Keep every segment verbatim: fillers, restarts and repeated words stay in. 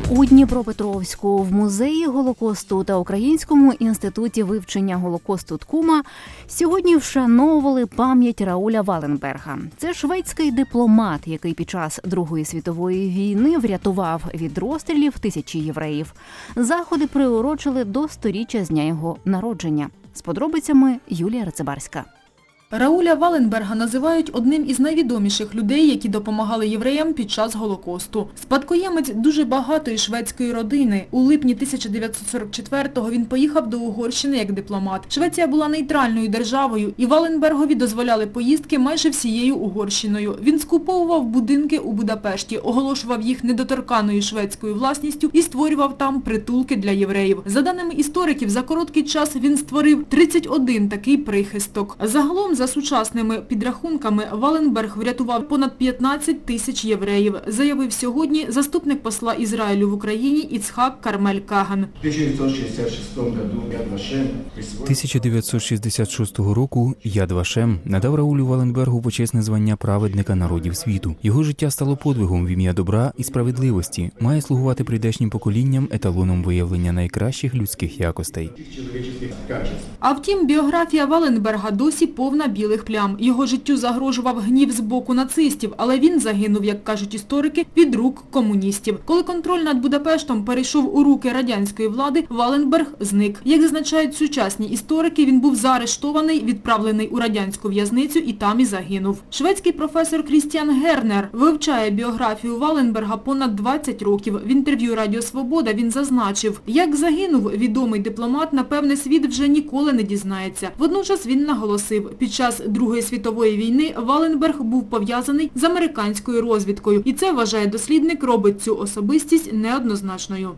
У Дніпропетровську в музеї Голокосту та Українському інституті вивчення Голокосту ТКУМА сьогодні вшановували пам'ять Рауля Валенберга. Це шведський дипломат, який під час Другої світової війни врятував від розстрілів тисячі євреїв. Заходи приурочили до сторіччя з дня його народження. З подробицями Юлія Рацибарська. Рауля Валенберга називають одним із найвідоміших людей, які допомагали євреям під час Голокосту. Спадкоємець дуже багатої шведської родини. У липні тисяча дев'ятсот сорок четвертого він поїхав до Угорщини як дипломат. Швеція була нейтральною державою, і Валенбергові дозволяли поїздки майже всією Угорщиною. Він скуповував будинки у Будапешті, оголошував їх недоторканною шведською власністю і створював там притулки для євреїв. За даними істориків, за короткий час він створив тридцять один такий прихисток. Загалом, за сучасними підрахунками, Валенберг врятував понад п'ятнадцять тисяч євреїв, заявив сьогодні заступник посла Ізраїлю в Україні Іцхак Кармель Каган. тисяча дев'ятсот шістдесят шостого року Яд Вашем надав Раулю Валенбергу почесне звання праведника народів світу. Його життя стало подвигом в ім'я добра і справедливості, має слугувати прийдешнім поколінням еталоном виявлення найкращих людських якостей. А втім, біографія Валенберга досі повна білих плям. Його життю загрожував гнів з боку нацистів, але він загинув, як кажуть історики, від рук комуністів. Коли контроль над Будапештом перейшов у руки радянської влади, Валенберг зник. Як зазначають сучасні історики, він був заарештований, відправлений у радянську в'язницю і там і загинув. Шведський професор Крістіан Гернер вивчає біографію Валенберга понад двадцять років. В інтерв'ю Радіо Свобода він зазначив, як загинув відомий дипломат, напевне, світ вже ніколи не дізнається. Водночас він наголосив, під час Другої світової війни Валенберг був пов'язаний з американською розвідкою. І це, вважає дослідник, робить цю особистість неоднозначною.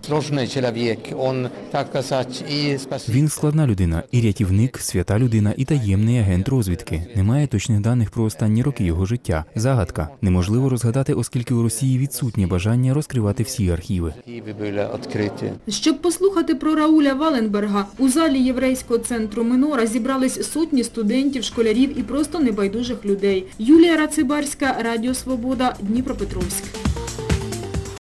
Він складна людина, і рятівник, свята людина, і таємний агент розвідки. Немає точних даних про останні роки його життя. Загадка. Неможливо розгадати, оскільки у Росії відсутнє бажання розкривати всі архіви. Щоб послухати про Рауля Валенберга, у залі єврейського центру Менора зібрались сотні студентів, школярів і просто небайдужих людей. Юлія Рацибарська, Радіо Свобода, Дніпропетровськ.